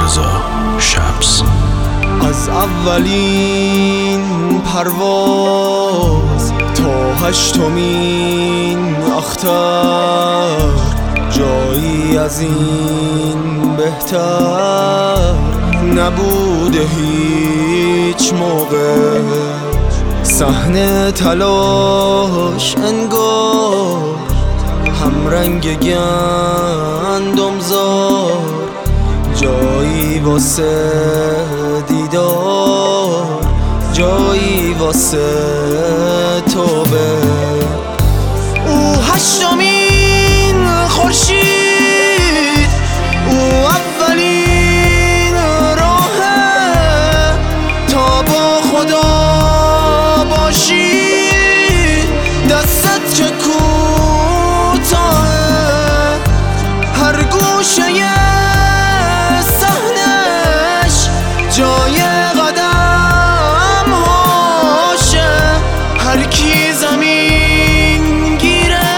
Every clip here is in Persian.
رضا شمس. از اولین پرواز تا هشتمین اختر، جایی از این بهتر نبوده هیچ موقع. صحنه تلاش انگار همرنگ گندمزار، جایی واسه دیدار، جایی واسه توبه. او هشتمین خورشید، او اولین راهه تا با خدا باشی. دستت که کوتاهه، هر گوشه صحنش جای قدم هاشه. هر کی زمین گیره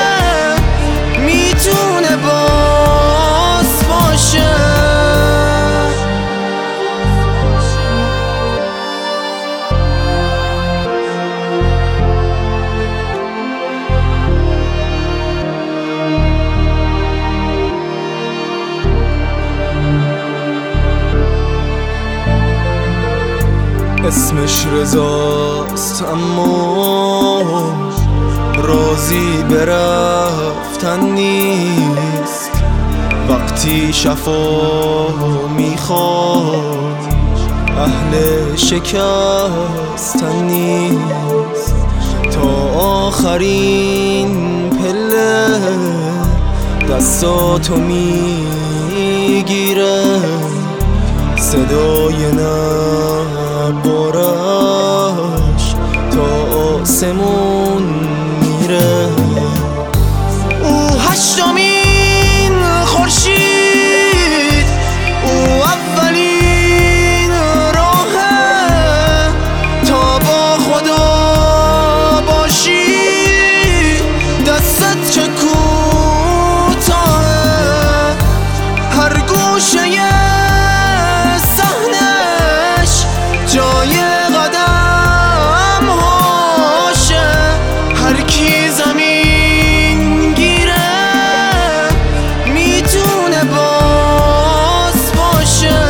میتونه باز باشه. اسمش رضاست اما راضی برفتن نیست. وقتی شفا میخواد اهل شکستن نیست. تا آخرین پله دستاتو میگیره، صدای نبارش تا آسمون میره. او هشتمین خورشید، او اولین راهه تا با خدا باشی. دستت که کوتاهه، هر گوشه جای قدم هاشه. هر کی زمین گیره میتونه باز باشه.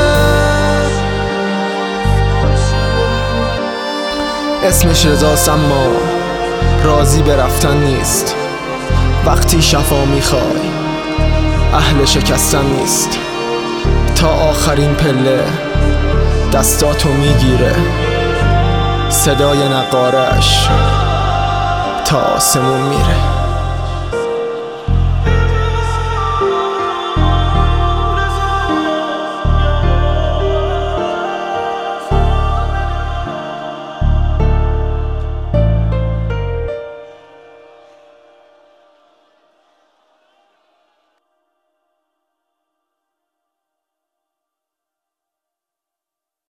اسمش رضاست اما راضی به رفتن نیست. وقتی شفا میخوای اهل شکستن نیست. تا آخرین پله دستاتو میگیره، صدای نقارش تا آسمون میره.